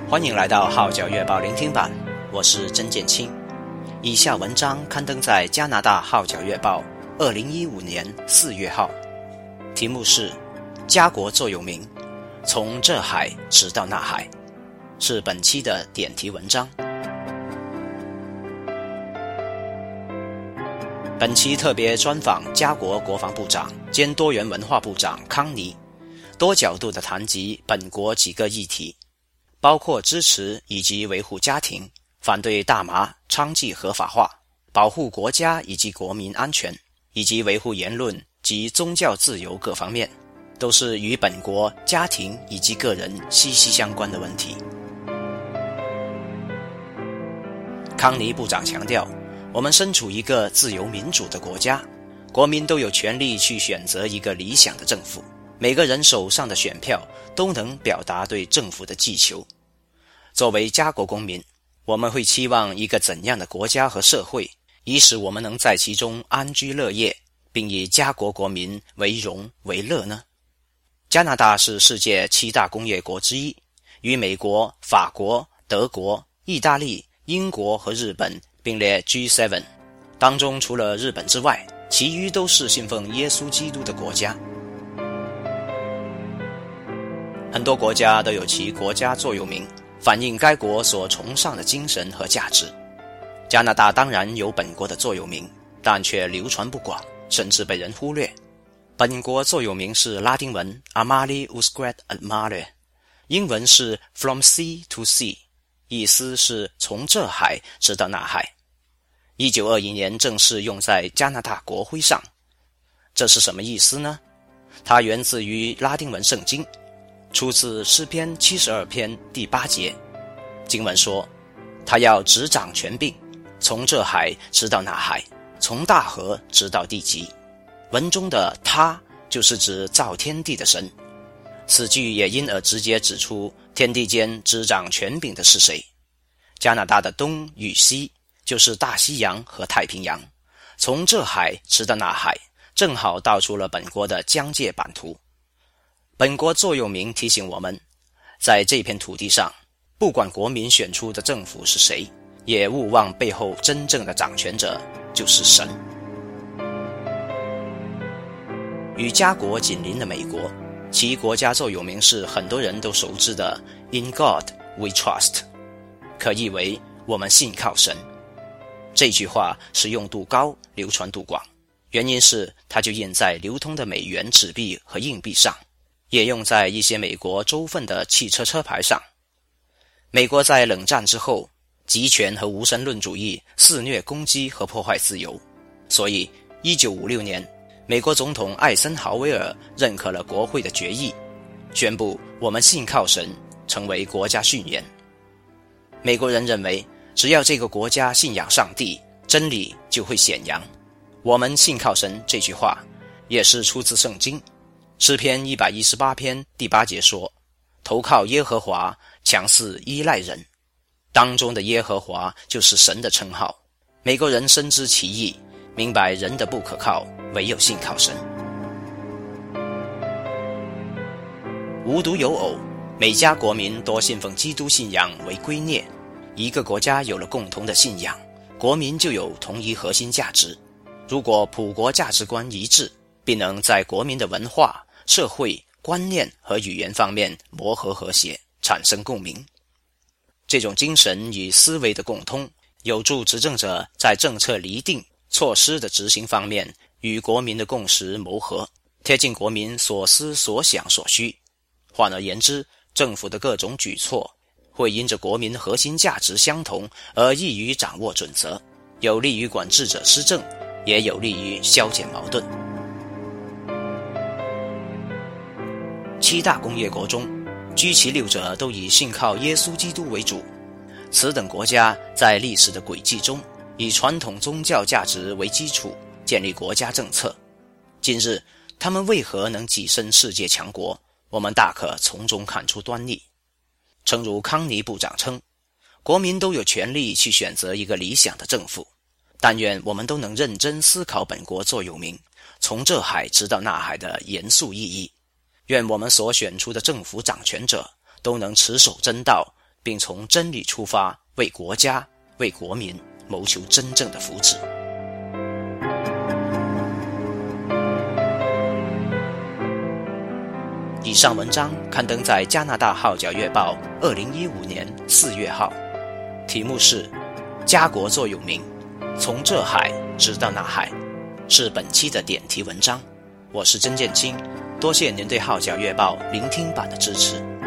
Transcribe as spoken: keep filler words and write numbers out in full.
欢迎来到号角月报聆听版，我是曾建清。以下文章刊登在加拿大号角月报二零一五年四月号，题目是家国座右铭，从这海直到那海，是本期的点题文章。本期特别专访加国国防部长兼多元文化部长康尼，多角度地谈及本国几个议题，包括支持以及维护家庭，反对大麻娼妓合法化，保护国家以及国民安全，以及维护言论及宗教自由各方面，都是与本国家庭以及个人息息相关的问题。康尼部长强调，我们身处一个自由民主的国家，国民都有权利去选择一个理想的政府，每个人手上的选票都能表达对政府的寄求。作为家国公民，我们会期望一个怎样的国家和社会，以使我们能在其中安居乐业，并以家国国民为荣为乐呢？加拿大是世界七大工业国之一，与美国、法国、德国、意大利、英国和日本并列 G 七， 当中除了日本之外，其余都是信奉耶稣基督的国家。很多国家都有其国家座右铭，反映该国所崇尚的精神和价值。加拿大当然有本国的座右铭，但却流传不广，甚至被人忽略。本国座右铭是拉丁文 Amare Usque ad Mare， 英文是 From Sea to Sea， 意思是从这海直到那海。一九二一年正式用在加拿大国徽上。这是什么意思呢？它源自于拉丁文圣经，出自诗篇七十二篇第八节。经文说，他要执掌权柄，从这海直到那海，从大河直到地极。文中的他就是指造天地的神，此句也因而直接指出天地间执掌权柄的是谁。加拿大的东与西就是大西洋和太平洋，从这海直到那海，正好道出了本国的疆界版图。本国座右铭提醒我们，在这片土地上，不管国民选出的政府是谁，也勿忘背后真正的掌权者就是神。与家国紧邻的美国，其国家座右铭是很多人都熟知的 In God we trust， 可译为我们信靠神。这句话实用度高，流传度广，原因是它就印在流通的美元纸币和硬币上，也用在一些美国州份的汽车车牌上。美国在冷战之后，极权和无神论主义肆虐攻击和破坏自由，所以一九五六年，美国总统艾森豪威尔认可了国会的决议，宣布我们信靠神成为国家训言。美国人认为，只要这个国家信仰上帝，真理就会显扬。我们信靠神这句话也是出自圣经，诗篇一百一十八篇第八节说，投靠耶和华，强似依赖人。当中的耶和华就是神的称号。美国人深知其意，明白人的不可靠，唯有信靠神。无独有偶，每家国民多信奉基督信仰为圭臬。一个国家有了共同的信仰，国民就有同一核心价值。如果普国价值观一致，并能在国民的文化、社会、观念和语言方面磨合和谐，产生共鸣。这种精神与思维的共通，有助执政者在政策厘定、措施的执行方面与国民的共识谋合，贴近国民所思所想所需。换而言之，政府的各种举措会因着国民核心价值相同而易于掌握准则，有利于管制者施政，也有利于消减矛盾。七大工业国中，居其六者都以信靠耶稣基督为主。此等国家在历史的轨迹中，以传统宗教价值为基础建立国家政策。今日他们为何能跻身世界强国，我们大可从中看出端倪。诚如康尼部长称，国民都有权利去选择一个理想的政府，但愿我们都能认真思考本国座右铭从这海直到那海的严肃意义。愿我们所选出的政府掌权者都能持守真道， 并从真理出发，为国家、为国民谋求真正的福祉。以上文章刊登在加拿大号角月报二零一五年四月号，题目是家国座右铭，从这海直到那海，是本期的点题文章。我是曾建清，多谢您对号角月报聆听版的支持。